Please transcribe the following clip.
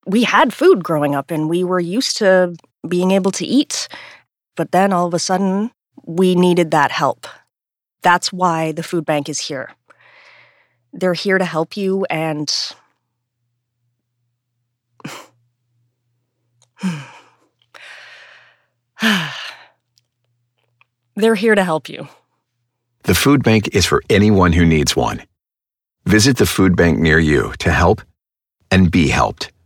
we had food growing up and we were used to being able to eat. But then all of a sudden, we needed that help. That's why the food bank is here. They're here to help you and... They're here to help you. The food bank is for anyone who needs one. Visit the food bank near you to help and be helped.